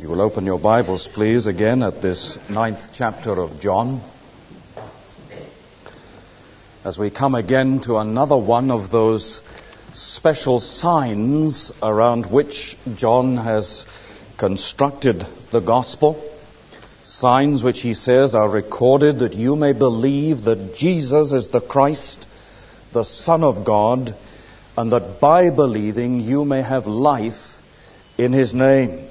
You will open your Bibles, please, again at this 9th chapter of John, as we come again to another one of those special signs around which John has constructed the gospel. Signs which he says are recorded that you may believe that Jesus is the Christ, the Son of God, and that by believing you may have life in his name.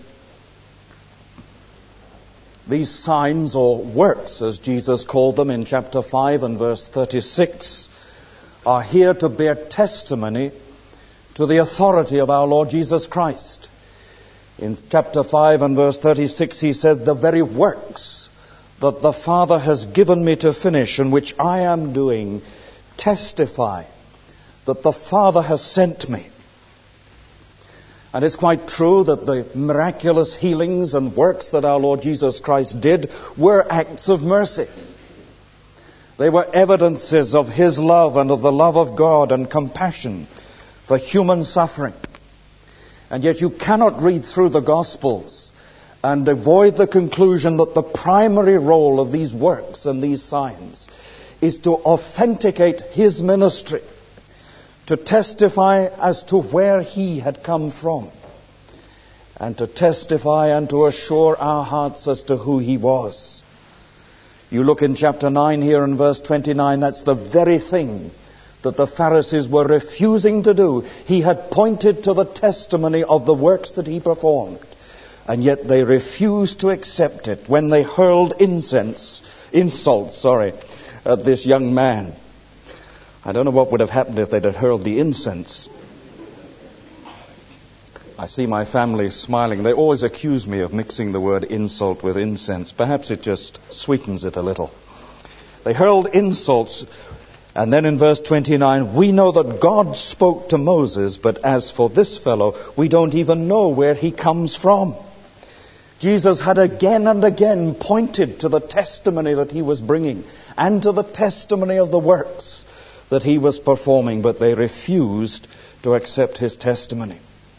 These signs, or works, as Jesus called them in chapter 5 and verse 36, are here to bear testimony to the authority of our Lord Jesus Christ. In chapter 5 and verse 36, he said, "The very works that the Father has given me to finish, and which I am doing, testify that the Father has sent me." And it's quite true that the miraculous healings and works that our Lord Jesus Christ did were acts of mercy. They were evidences of his love and of the love of God and compassion for human suffering. And yet you cannot read through the Gospels and avoid the conclusion that the primary role of these works and these signs is to authenticate his ministry, to testify as to where he had come from, and to testify and to assure our hearts as to who he was. You look in chapter 9 here in verse 29, that's the very thing that the Pharisees were refusing to do. He had pointed to the testimony of the works that he performed, and yet they refused to accept it when they hurled insults at this young man. I don't know what would have happened if they'd have hurled the incense. I see my family smiling. They always accuse me of mixing the word insult with incense. Perhaps it just sweetens it a little. They hurled insults, and then in verse 29, "We know that God spoke to Moses, but as for this fellow, we don't even know where he comes from." Jesus had again and again pointed to the testimony that he was bringing and to the testimony of the works that he was performing, but they refused to accept his testimony.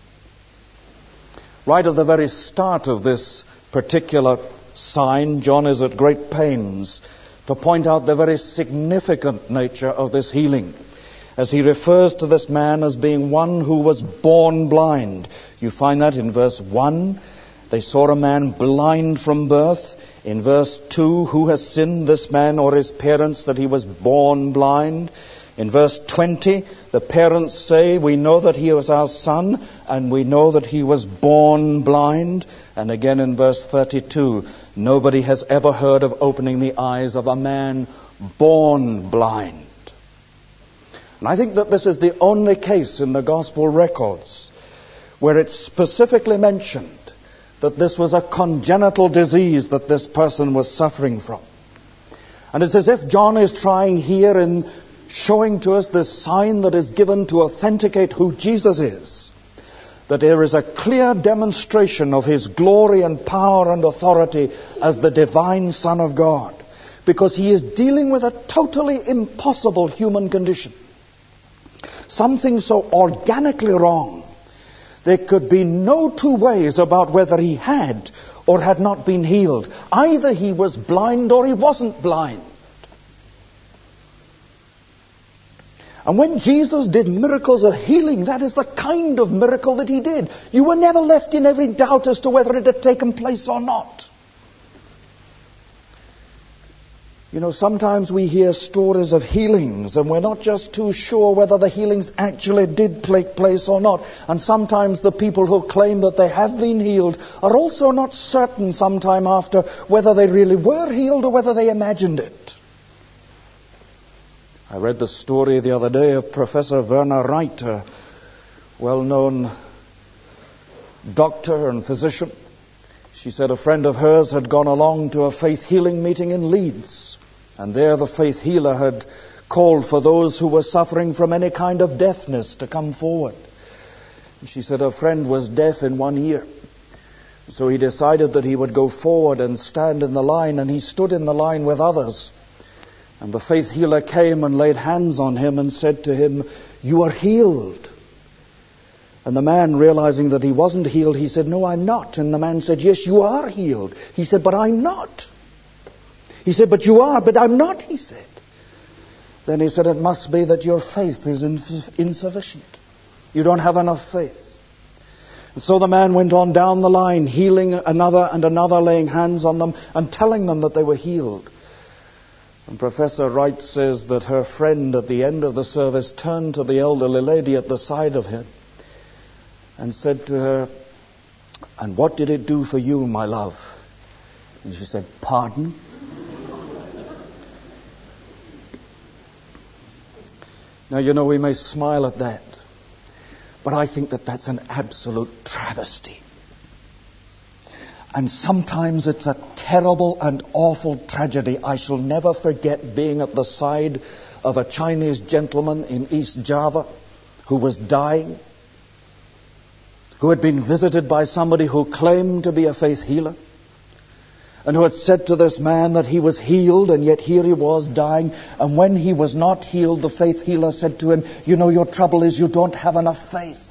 Right at the very start of this particular sign, John is at great pains to point out the very significant nature of this healing, as he refers to this man as being one who was born blind. You find that in verse 1. They saw a man blind from birth. In verse 2, who has sinned, this man or his parents, that he was born blind? In verse 20, the parents say, "We know that he was our son, and we know that he was born blind." And again in verse 32, nobody has ever heard of opening the eyes of a man born blind. And I think that this is the only case in the gospel records where it's specifically mentioned that this was a congenital disease that this person was suffering from. And it's as if John is trying here in showing to us this sign that is given to authenticate who Jesus is, that there is a clear demonstration of his glory and power and authority as the divine Son of God, because he is dealing with a totally impossible human condition. Something so organically wrong. There could be no two ways about whether he had or had not been healed. Either he was blind or he wasn't blind. And when Jesus did miracles of healing, that is the kind of miracle that he did. You were never left in every doubt as to whether it had taken place or not. You know, sometimes we hear stories of healings and we're not just too sure whether the healings actually did take place or not. And sometimes the people who claim that they have been healed are also not certain sometime after whether they really were healed or whether they imagined it. I read the story the other day of Professor Werner Wright, a well-known doctor and physician. She said a friend of hers had gone along to a faith healing meeting in Leeds, and there the faith healer had called for those who were suffering from any kind of deafness to come forward. And she said her friend was deaf in one ear. So he decided that he would go forward and stand in the line, and he stood in the line with others. And the faith healer came and laid hands on him and said to him, "You are healed." And the man, realizing that he wasn't healed, he said, "No, I'm not." And the man said, "Yes, you are healed." He said, "But I'm not." He said, "But you are," "But I'm not," he said. Then he said, "It must be that your faith is insufficient. You don't have enough faith." And so the man went on down the line, healing another and another, laying hands on them and telling them that they were healed. And Professor Wright says that her friend at the end of the service turned to the elderly lady at the side of him and said to her, "And what did it do for you, my love?" And she said, "Pardon?" Now, you know, we may smile at that, but I think that that's an absolute travesty. And sometimes it's a terrible and awful tragedy. I shall never forget being at the side of a Chinese gentleman in East Java who was dying, who had been visited by somebody who claimed to be a faith healer, and who had said to this man that he was healed, and yet here he was dying. And when he was not healed, the faith healer said to him, "You know, your trouble is you don't have enough faith."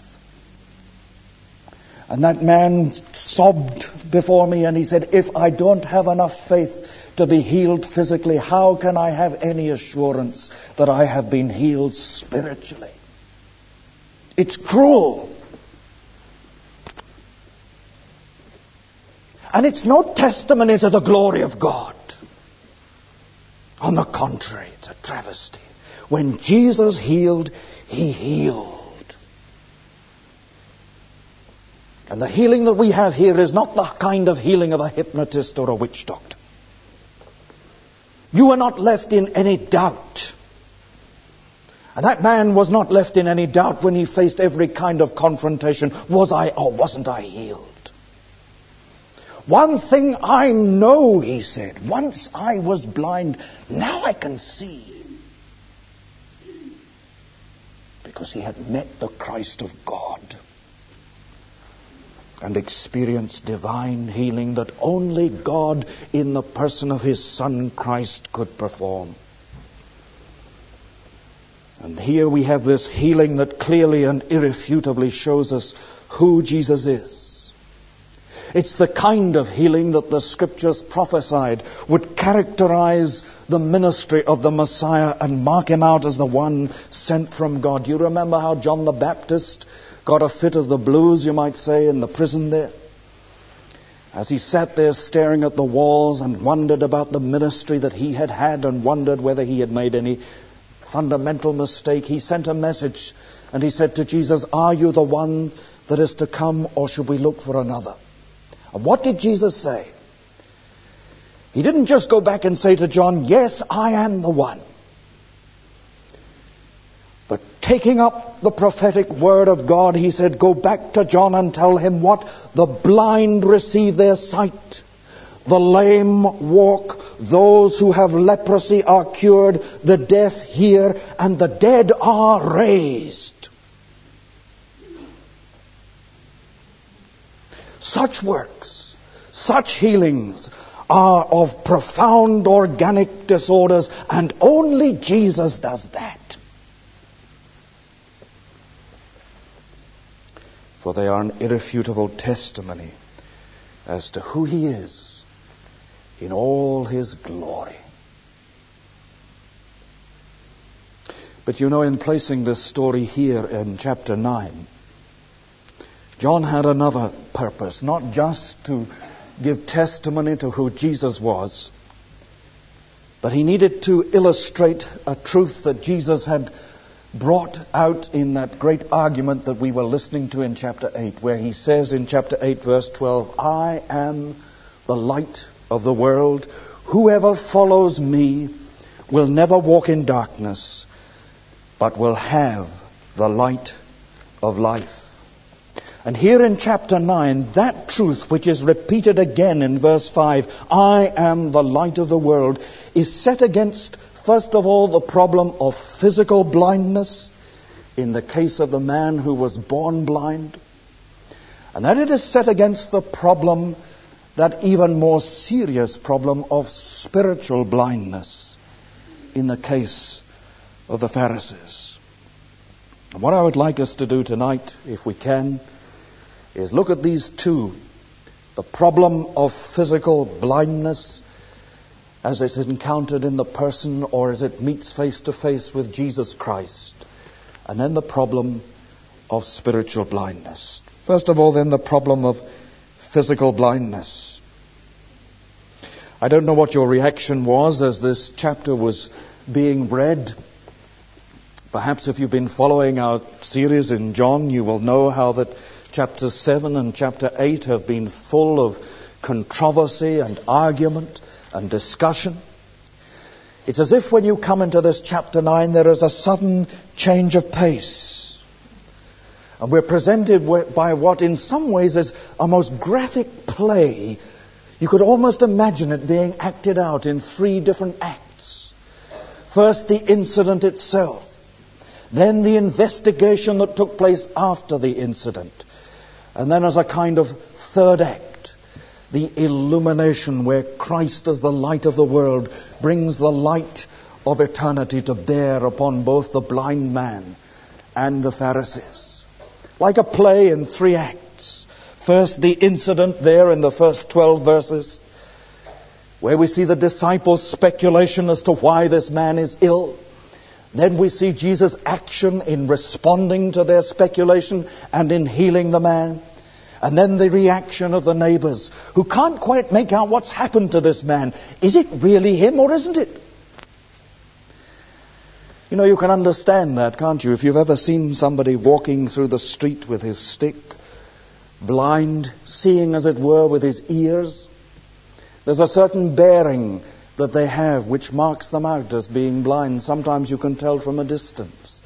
And that man sobbed before me and he said, "If I don't have enough faith to be healed physically, how can I have any assurance that I have been healed spiritually?" It's cruel. And it's no testimony to the glory of God. On the contrary, it's a travesty. When Jesus healed, he healed. And the healing that we have here is not the kind of healing of a hypnotist or a witch doctor. You are not left in any doubt. And that man was not left in any doubt when he faced every kind of confrontation. Was I or wasn't I healed? "One thing I know," he said, "once I was blind, now I can see." Because he had met the Christ of God and experienced divine healing that only God in the person of his Son Christ could perform. And here we have this healing that clearly and irrefutably shows us who Jesus is. It's the kind of healing that the Scriptures prophesied would characterize the ministry of the Messiah and mark him out as the one sent from God. You remember how John the Baptist got a fit of the blues, you might say, in the prison there? As he sat there staring at the walls and wondered about the ministry that he had had and wondered whether he had made any fundamental mistake, he sent a message and he said to Jesus, "Are you the one that is to come, or should we look for another?" And what did Jesus say? He didn't just go back and say to John, "Yes, I am the one." But taking up the prophetic word of God, he said, "Go back to John and tell him what? The blind receive their sight. The lame walk. Those who have leprosy are cured. The deaf hear. And the dead are raised." Such works, such healings are of profound organic disorders, and only Jesus does that. For they are an irrefutable testimony as to who he is in all his glory. But you know, in placing this story here in chapter 9, John had another purpose, not just to give testimony to who Jesus was, but he needed to illustrate a truth that Jesus had brought out in that great argument that we were listening to in chapter 8, where he says in chapter 8, verse 12, "I am the light of the world. Whoever follows me will never walk in darkness, but will have the light of life." And here in chapter 9, that truth, which is repeated again in verse 5, "I am the light of the world," is set against, first of all, the problem of physical blindness in the case of the man who was born blind. And then it is set against the problem, that even more serious problem of spiritual blindness in the case of the Pharisees. And what I would like us to do tonight, if we can, is look at these two. The problem of physical blindness as it is encountered in the person or as it meets face to face with Jesus Christ. And then the problem of spiritual blindness. First of all, then, the problem of physical blindness. I don't know what your reaction was as this chapter was being read. Perhaps if you've been following our series in John, you will know how that chapter 7 and chapter 8 have been full of controversy and argument and discussion. It's as if when you come into this chapter 9, there is a sudden change of pace. And we're presented by what in some ways is a most graphic play. You could almost imagine it being acted out in 3 different acts. First, the incident itself. Then the investigation that took place after the incident. And then as a kind of third act, the illumination where Christ as the light of the world brings the light of eternity to bear upon both the blind man and the Pharisees. Like a play in 3 acts. First, the incident there in the first 12 verses, where we see the disciples' speculation as to why this man is ill. Then we see Jesus' action in responding to their speculation and in healing the man. And then the reaction of the neighbors, who can't quite make out what's happened to this man. Is it really him or isn't it? You know, you can understand that, can't you? If you've ever seen somebody walking through the street with his stick, blind, seeing as it were with his ears, there's a certain bearing that they have which marks them out as being blind. Sometimes you can tell from a distance.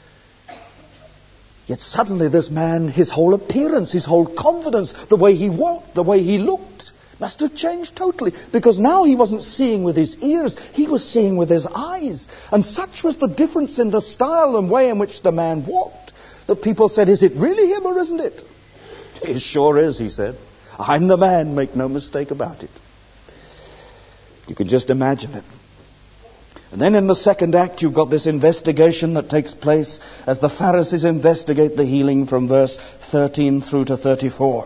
Yet suddenly this man, his whole appearance, his whole confidence, the way he walked, the way he looked, must have changed totally. Because now he wasn't seeing with his ears, he was seeing with his eyes. And such was the difference in the style and way in which the man walked, that people said, is it really him or isn't it? It sure is, he said. I'm the man, make no mistake about it. You can just imagine it. And then in the second act, you've got this investigation that takes place as the Pharisees investigate the healing from verse 13 through to 34.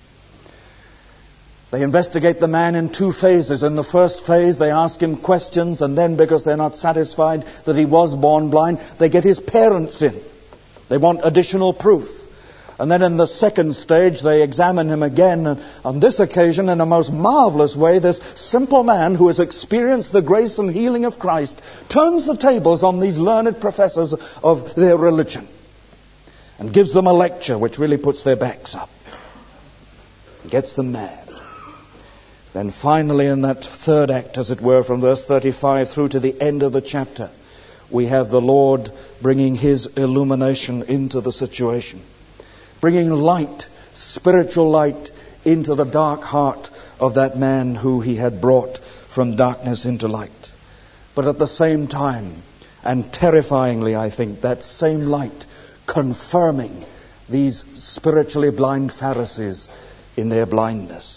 They investigate the man in 2 phases. In the first phase, they ask him questions, and then because they're not satisfied that he was born blind, they get his parents in. They want additional proof. And then in the second stage, they examine him again. And on this occasion, in a most marvelous way, this simple man who has experienced the grace and healing of Christ turns the tables on these learned professors of their religion and gives them a lecture which really puts their backs up and gets them mad. Then finally, in that third act, as it were, from verse 35 through to the end of the chapter, we have the Lord bringing his illumination into the situation. Bringing light, spiritual light, into the dark heart of that man who he had brought from darkness into light. But at the same time, and terrifyingly, I think, that same light confirming these spiritually blind Pharisees in their blindness.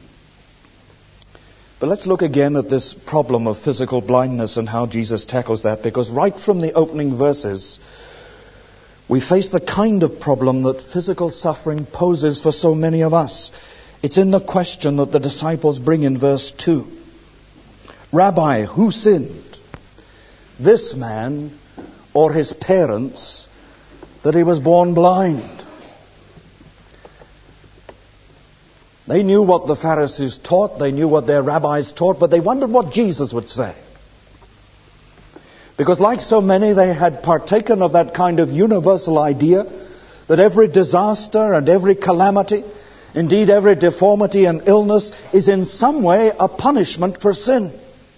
But let's look again at this problem of physical blindness and how Jesus tackles that, because right from the opening verses, we face the kind of problem that physical suffering poses for so many of us. It's in the question that the disciples bring in verse 2. Rabbi, who sinned? This man or his parents that he was born blind? They knew what the Pharisees taught, they knew what their rabbis taught, but they wondered what Jesus would say. Because like so many, they had partaken of that kind of universal idea that every disaster and every calamity, indeed every deformity and illness, is in some way a punishment for sin.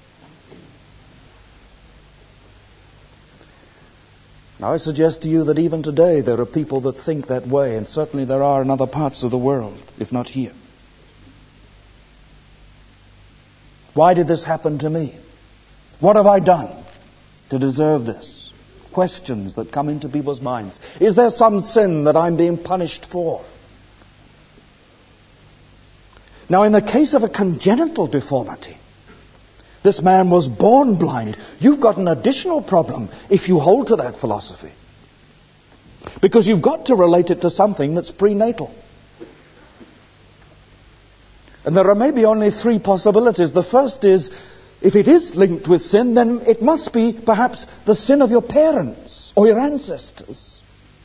Now I suggest to you that even today there are people that think that way, and certainly there are in other parts of the world, if not here. Why did this happen to me? What have I done to deserve this? Questions that come into people's minds. Is there some sin that I'm being punished for? Now, in the case of a congenital deformity, this man was born blind. You've got an additional problem if you hold to that philosophy. Because you've got to relate it to something that's prenatal. And there are maybe only three possibilities. The first is, if it is linked with sin, then it must be perhaps the sin of your parents or your ancestors.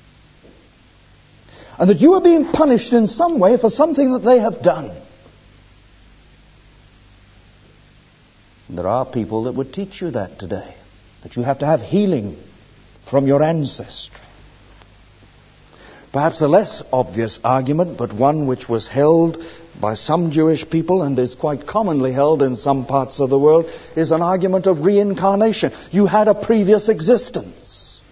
And that you are being punished in some way for something that they have done. And there are people that would teach you that today. That you have to have healing from your ancestry. Perhaps a less obvious argument, but one which was held by some Jewish people and is quite commonly held in some parts of the world, is an argument of reincarnation. You had a previous existence.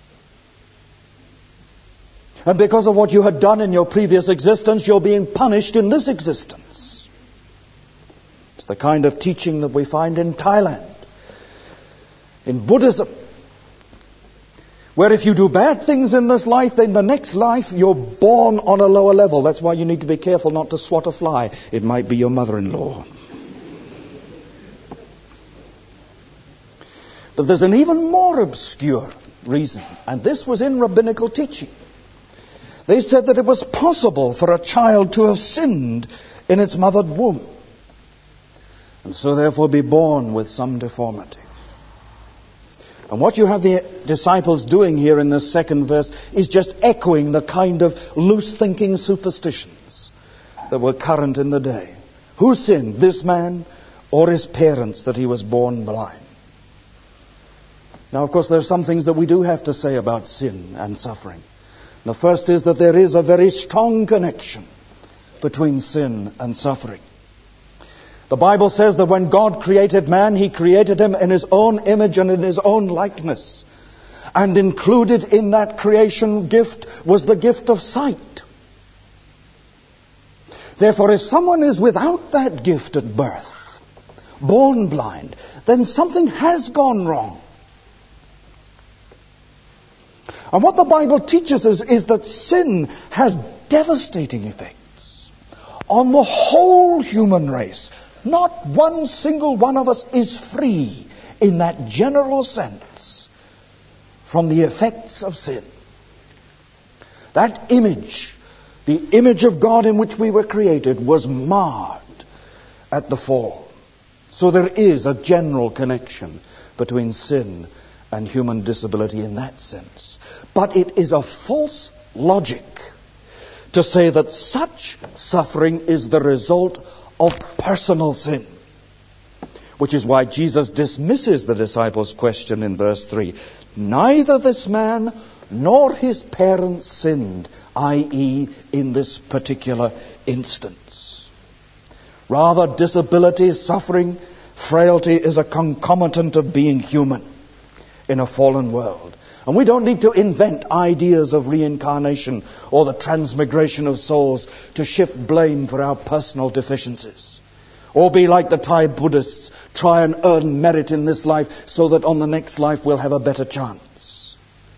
And because of what you had done in your previous existence, you're being punished in this existence. It's the kind of teaching that we find in Thailand, in Buddhism, where if you do bad things in this life, then the next life you're born on a lower level. That's why you need to be careful not to swat a fly. It might be your mother-in-law. But there's an even more obscure reason, and this was in rabbinical teaching. They said that it was possible for a child to have sinned in its mother's womb, and so therefore be born with some deformity. And what you have the disciples doing here in this second verse is just echoing the kind of loose-thinking superstitions that were current in the day. Who sinned, this man or his parents, that he was born blind? Now, of course, there are some things that we do have to say about sin and suffering. The first is that there is a very strong connection between sin and suffering. The Bible says that when God created man, He created him in His own image and in His own likeness. And included in that creation gift was the gift of sight. Therefore, if someone is without that gift at birth, born blind, then something has gone wrong. And what the Bible teaches us is that sin has devastating effects on the whole human race. Not one single one of us is free in that general sense from the effects of sin. That image, the image of God in which we were created, was marred at the fall. So there is a general connection between sin and human disability in that sense. But it is a false logic to say that such suffering is the result of personal sin. Which is why Jesus dismisses the disciples' question in verse 3. Neither this man nor his parents sinned, i.e. in this particular instance. Rather, disability, suffering, frailty is a concomitant of being human in a fallen world. And we don't need to invent ideas of reincarnation or the transmigration of souls to shift blame for our personal deficiencies. Or be like the Thai Buddhists, try and earn merit in this life so that on the next life we'll have a better chance.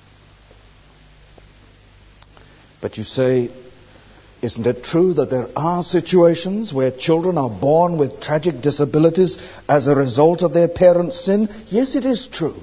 But you say, isn't it true that there are situations where children are born with tragic disabilities as a result of their parents' sin? Yes, it is true.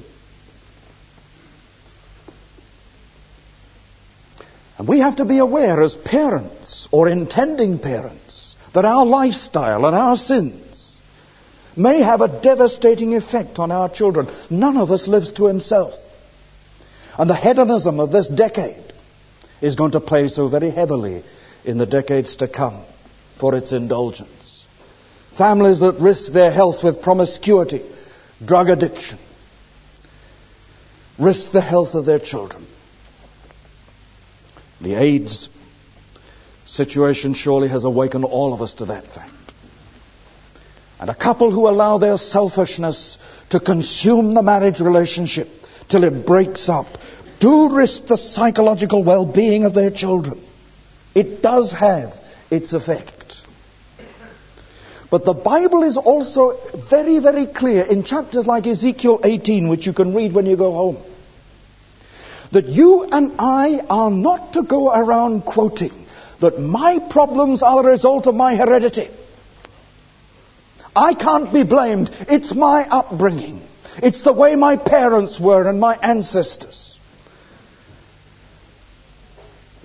And we have to be aware as parents or intending parents that our lifestyle and our sins may have a devastating effect on our children. None of us lives to himself. And the hedonism of this decade is going to play so very heavily in the decades to come for its indulgence. Families that risk their health with promiscuity, drug addiction, risk the health of their children. The AIDS situation surely has awakened all of us to that fact. And a couple who allow their selfishness to consume the marriage relationship till it breaks up do risk the psychological well-being of their children. It does have its effect. But the Bible is also very, very clear in chapters like Ezekiel 18, which you can read when you go home, that you and I are not to go around quoting that my problems are the result of my heredity. I can't be blamed. It's my upbringing. It's the way my parents were and my ancestors.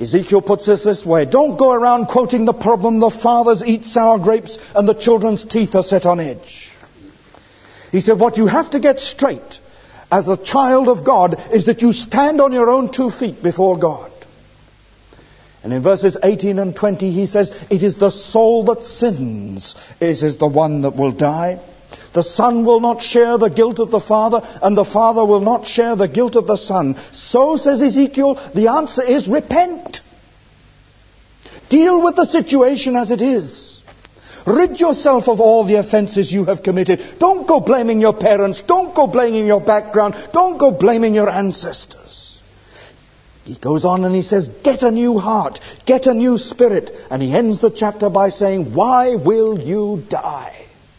Ezekiel puts this way: don't go around quoting the problem, the fathers eat sour grapes and the children's teeth are set on edge. He said, what you have to get straight as a child of God is that you stand on your own 2 feet before God. And in verses 18 and 20 he says, it is the soul that sins is the one that will die. The son will not share the guilt of the father, and the father will not share the guilt of the son. So, says Ezekiel, the answer is repent. Deal with the situation as it is. Rid yourself of all the offenses you have committed. Don't go blaming your parents. Don't go blaming your background. Don't go blaming your ancestors. He goes on and he says, get a new heart, get a new spirit. And he ends the chapter by saying, why will you die?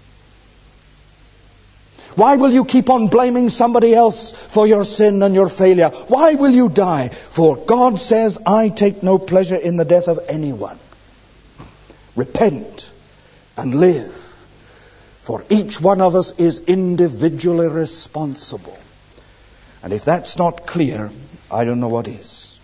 Why will you keep on blaming somebody else for your sin and your failure? Why will you die? For God says, I take no pleasure in the death of anyone. Repent and live. For each one of us is individually responsible. And if that's not clear, I don't know what is.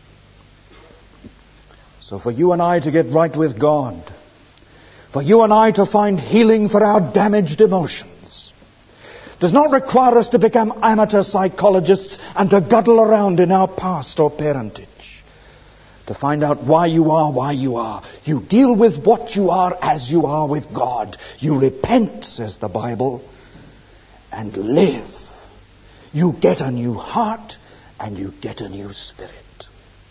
So for you and I to get right with God, for you and I to find healing for our damaged emotions, does not require us to become amateur psychologists and to guddle around in our past or parentage. To find out why you are. You deal with what you are as you are with God. You repent, says the Bible, and live. You get a new heart and you get a new spirit.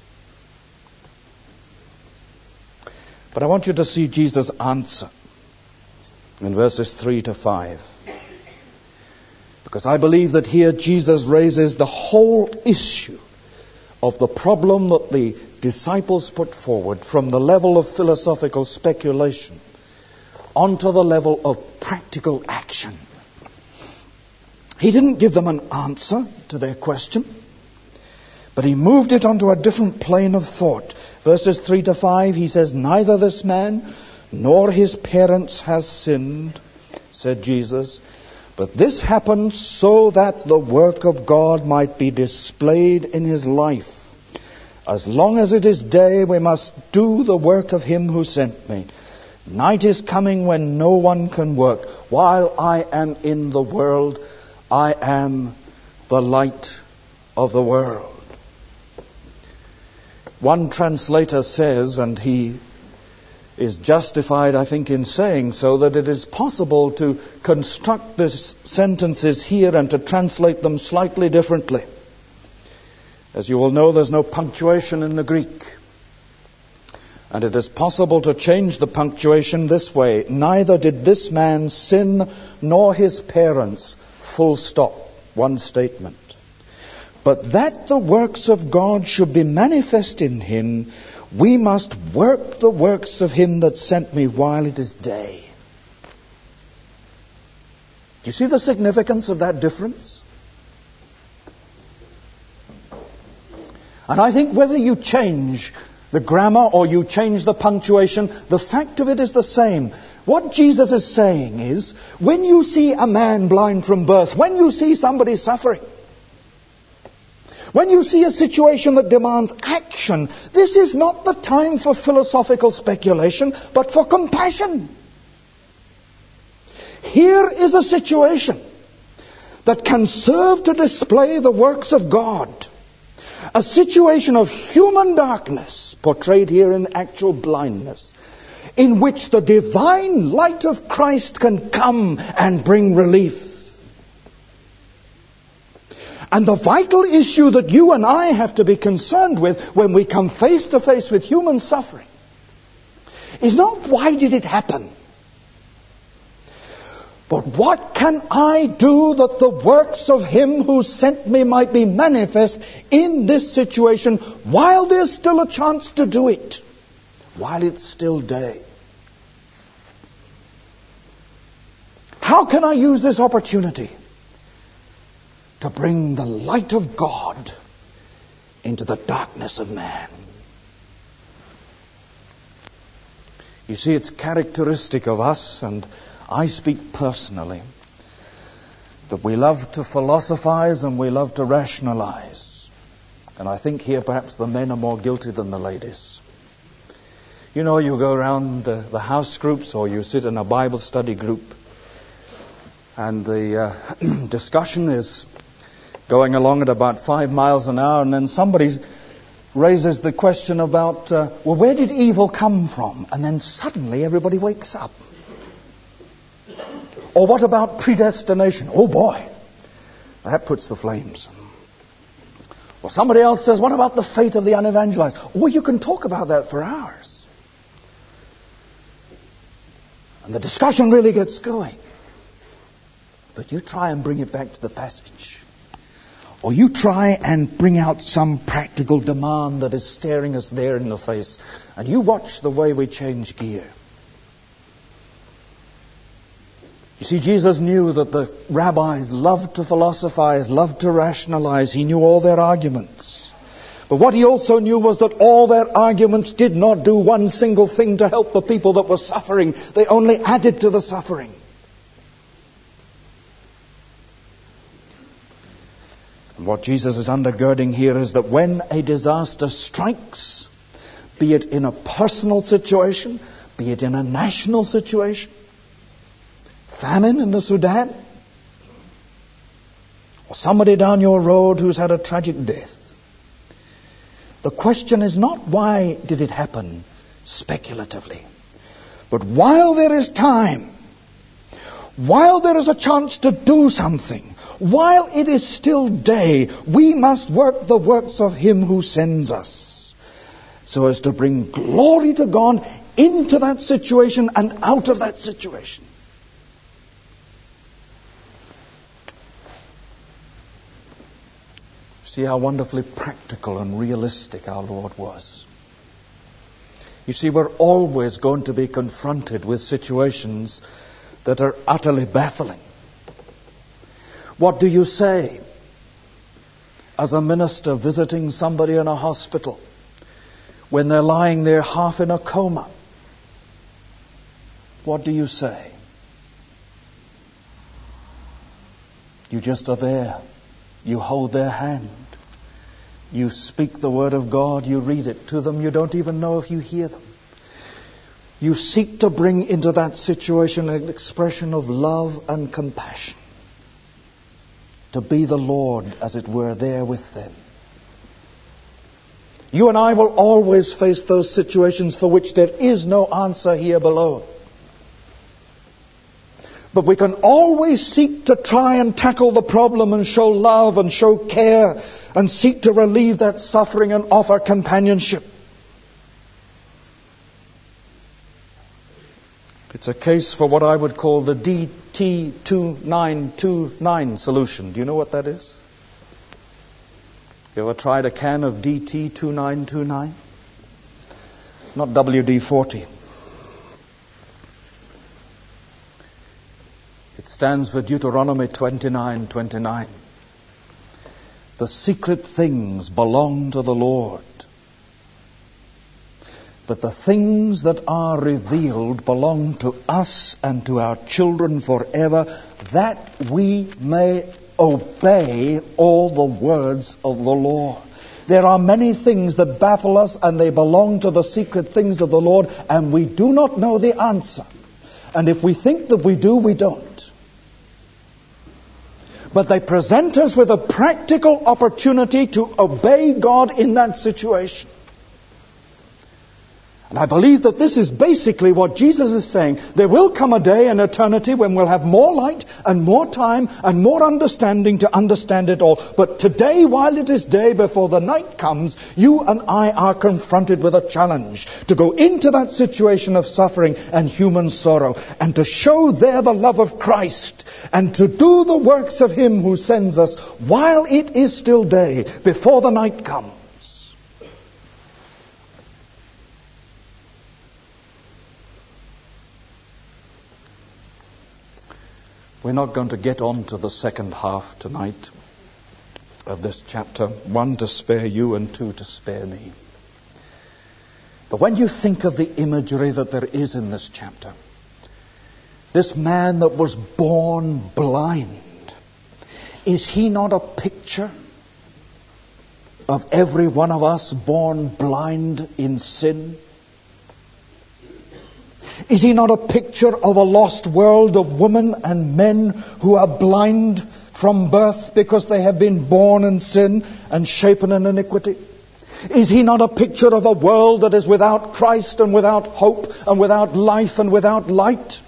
But I want you to see Jesus' answer in verses 3 to 5. Because I believe that here Jesus raises the whole issue of the problem that the disciples put forward from the level of philosophical speculation onto the level of practical action. He didn't give them an answer to their question, but he moved it onto a different plane of thought. Verses 3 to 5, he says, neither this man nor his parents has sinned, said Jesus, but this happened so that the work of God might be displayed in his life. As long as it is day, we must do the work of him who sent me. Night is coming when no one can work. While I am in the world, I am the light of the world. One translator says, and he is justified, I think, in saying so, that it is possible to construct these sentences here and to translate them slightly differently. As you will know, there's no punctuation in the Greek. And it is possible to change the punctuation this way: neither did this man sin nor his parents, full stop, one statement. But that the works of God should be manifest in him, we must work the works of him that sent me while it is day. Do you see the significance of that difference? And I think whether you change the grammar or you change the punctuation, the fact of it is the same. What Jesus is saying is, when you see a man blind from birth, when you see somebody suffering, when you see a situation that demands action, this is not the time for philosophical speculation, but for compassion. Here is a situation that can serve to display the works of God. A situation of human darkness, portrayed here in actual blindness, in which the divine light of Christ can come and bring relief. And the vital issue that you and I have to be concerned with when we come face to face with human suffering is not why did it happen, but what can I do that the works of him who sent me might be manifest in this situation while there's still a chance to do it, while it's still day. How can I use this opportunity to bring the light of God into the darkness of man? You see, it's characteristic of us, and I speak personally, that we love to philosophize and we love to rationalize. And I think here perhaps the men are more guilty than the ladies. You know, you go around the house groups or you sit in a Bible study group and the discussion is going along at about 5 miles an hour, and then somebody raises the question about, well, where did evil come from? And then suddenly everybody wakes up. Or what about predestination? Oh boy, that puts the flames. Or somebody else says, what about the fate of the unevangelized? Oh, you can talk about that for hours. And the discussion really gets going. But you try and bring it back to the passage. Or you try and bring out some practical demand that is staring us there in the face. And you watch the way we change gear. You see, Jesus knew that the rabbis loved to philosophize, loved to rationalize. He knew all their arguments. But what he also knew was that all their arguments did not do one single thing to help the people that were suffering. They only added to the suffering. And what Jesus is undergirding here is that when a disaster strikes, be it in a personal situation, be it in a national situation, famine in the Sudan, or somebody down your road who's had a tragic death, the question is not why did it happen speculatively, but while there is time, while there is a chance to do something, while it is still day, we must work the works of Him who sends us, so as to bring glory to God into that situation and out of that situation. See how wonderfully practical and realistic our Lord was. You see, we're always going to be confronted with situations that are utterly baffling. What do you say as a minister visiting somebody in a hospital when they're lying there half in a coma? What do you say? You just are there. You hold their hand. You speak the word of God. You read it to them. You don't even know if you hear them. You seek to bring into that situation an expression of love and compassion. To be the Lord, as it were, there with them. You and I will always face those situations for which there is no answer here below. But we can always seek to try and tackle the problem and show love and show care and seek to relieve that suffering and offer companionship. It's a case for what I would call the DT2929 solution. Do you know what that is? You ever tried a can of DT2929? Not WD-40. It stands for Deuteronomy 29:29. The secret things belong to the Lord, but the things that are revealed belong to us and to our children forever, that we may obey all the words of the Lord. There are many things that baffle us, and they belong to the secret things of the Lord, and we do not know the answer. And if we think that we do, we don't. But they present us with a practical opportunity to obey God in that situation. And I believe that this is basically what Jesus is saying. There will come a day in eternity when we'll have more light and more time and more understanding to understand it all. But today, while it is day before the night comes, you and I are confronted with a challenge to go into that situation of suffering and human sorrow and to show there the love of Christ and to do the works of Him who sends us while it is still day before the night comes. We're not going to get on to the second half tonight of this chapter. 1, to spare you, and 2, to spare me. But when you think of the imagery that there is in this chapter, this man that was born blind, is he not a picture of every one of us born blind in sin? Is he not a picture of a lost world of women and men who are blind from birth because they have been born in sin and shapen in iniquity? Is he not a picture of a world that is without Christ and without hope and without life and without light?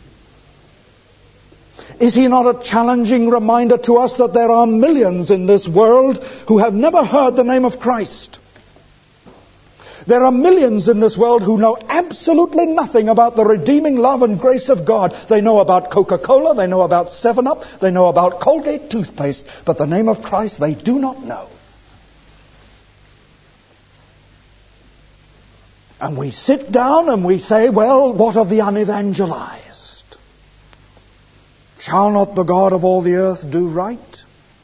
Is he not a challenging reminder to us that there are millions in this world who have never heard the name of Christ? There are millions in this world who know absolutely nothing about the redeeming love and grace of God. They know about Coca-Cola, they know about 7-Up, they know about Colgate toothpaste, but the name of Christ they do not know. And we sit down and we say, well, what of the unevangelized? Shall not the God of all the earth do right?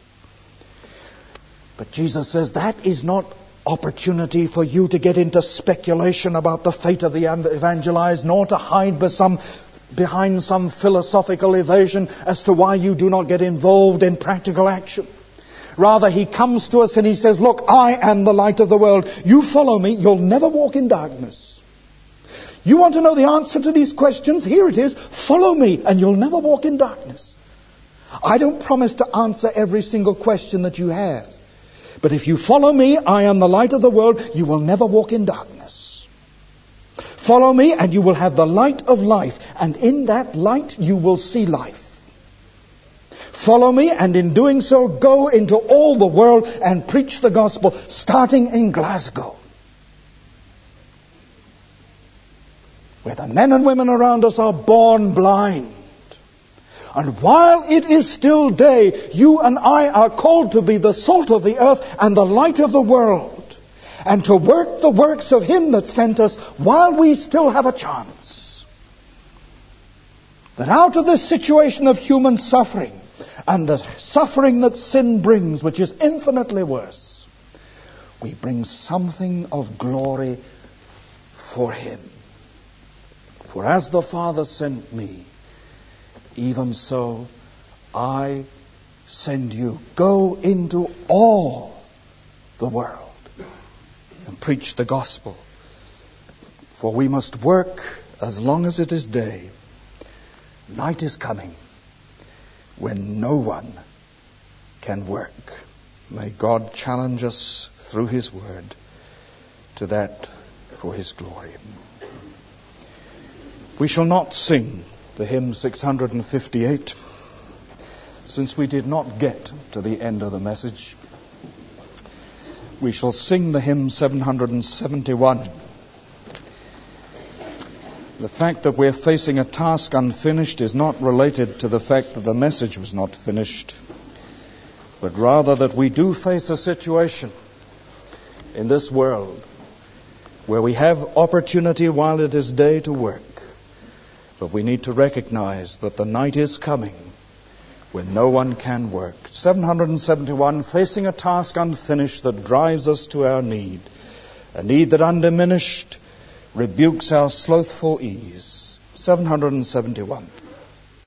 But Jesus says that is not opportunity for you to get into speculation about the fate of the evangelized, nor to hide behind some philosophical evasion as to why you do not get involved in practical action. Rather, he comes to us and he says, look, I am the light of the world. You follow me, you'll never walk in darkness. You want to know the answer to these questions? Here it is. Follow me and you'll never walk in darkness. I don't promise to answer every single question that you have. But if you follow me, I am the light of the world, you will never walk in darkness. Follow me and you will have the light of life. And in that light you will see life. Follow me, and in doing so, go into all the world and preach the gospel, starting in Glasgow, where the men and women around us are born blind. And while it is still day, you and I are called to be the salt of the earth and the light of the world, and to work the works of him that sent us while we still have a chance. That out of this situation of human suffering, and the suffering that sin brings, which is infinitely worse, we bring something of glory for him. For as the Father sent me, even so I send you. Go into all the world and preach the gospel. For we must work as long as it is day. Night is coming when no one can work. May God challenge us through his word to that for his glory. We shall not sing the hymn 658, since we did not get to the end of the message. We shall sing the hymn 771. The fact that we're facing a task unfinished is not related to the fact that the message was not finished, but rather that we do face a situation in this world where we have opportunity while it is day to work, but we need to recognize that the night is coming when no one can work. 771, facing a task unfinished that drives us to our need, a need that undiminished rebukes our slothful ease. 771.